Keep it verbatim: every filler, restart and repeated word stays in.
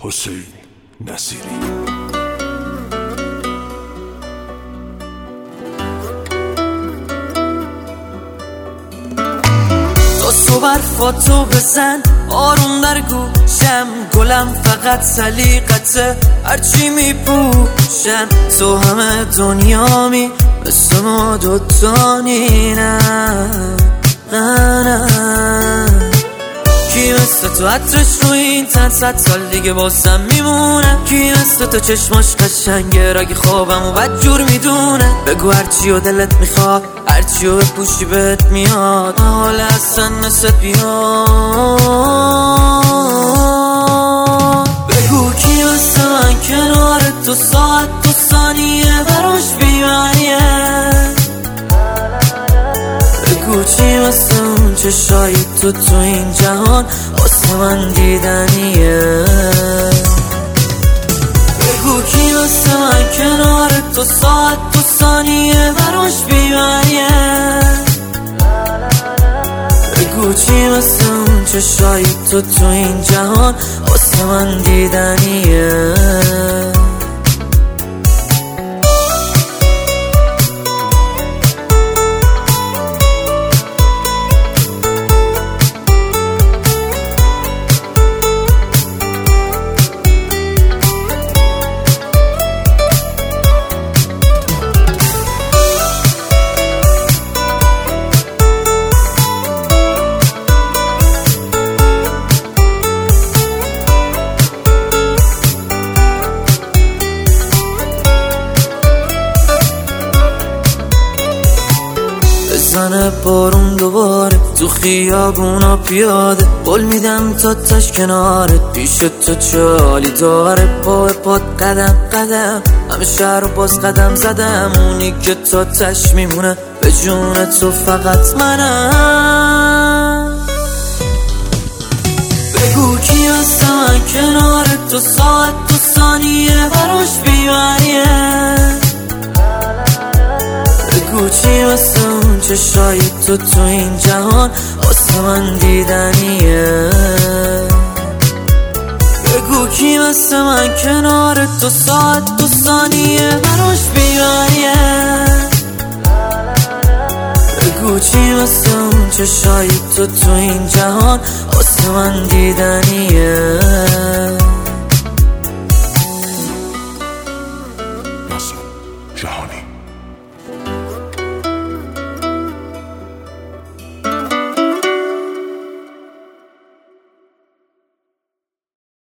حسین نصیری. تو برفاتو بزن آروم در گوشم، گلم فقط سلیقته هرچی میپوشم. تو همه دنیامی مثل ما دوتانی، نه نه نه. کی مثل تو عطرش روی این تن صد سال دیگه بازم میمونه؟ کی مثل تو چشماش قشنگه رگی خوابم و بدجور میدونه؟ بگو هرچی و دلت میخواد، هرچی و بپوشی بهت میاد، حال اصلا مثل بیاد. بگو کی مثل من کنار تو ساعت تو ثانیه براش بیماریه؟ بگو چی مثل اون چشای تو تو این جهان واسه من دیدنیه؟ بگو کی مثل من کنار تو ساعت تو ثانیه براش بیماریه؟ بگو چی مثل اون چشای تو تو این جهان واسه من دیدنیه؟ بزنه بارون دوباره تو خیابونا پیاده، قول میدم تا تش کنارت پیش تو چالی داره. پا پات قدم قدم همه شهر رو باز قدم زدم، اونی که تا تش میمونه به جون تو فقط منم. بگو کی مثل من کنار تو ساعت تو ثانیه براش بیماریه؟ بگو چی مثل اون چشای تو تو این جهان واسه من دیدنیه؟ بگو کی مثل من کنار تو ساعت تو ثانیه براش بیماریه؟ بگو چی مثل اون چشای تو تو این جهان واسه من دیدنیه؟